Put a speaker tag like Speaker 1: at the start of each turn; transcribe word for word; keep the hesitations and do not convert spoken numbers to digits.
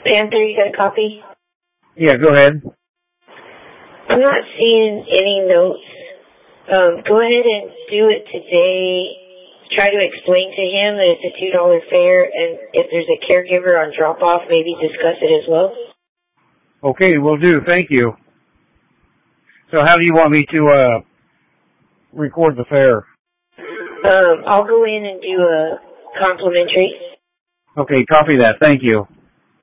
Speaker 1: Panther, you got a copy?
Speaker 2: Yeah, go ahead.
Speaker 1: I'm not seeing any notes. Um, go ahead and do it today. Try to explain to him that it's a two dollar fare, and if there's a caregiver on drop-off, maybe discuss it as well.
Speaker 2: Okay, will do. Thank you. So how do you want me to uh, record the fare?
Speaker 1: Um, I'll go in and do a complimentary.
Speaker 2: Okay, copy that. Thank you.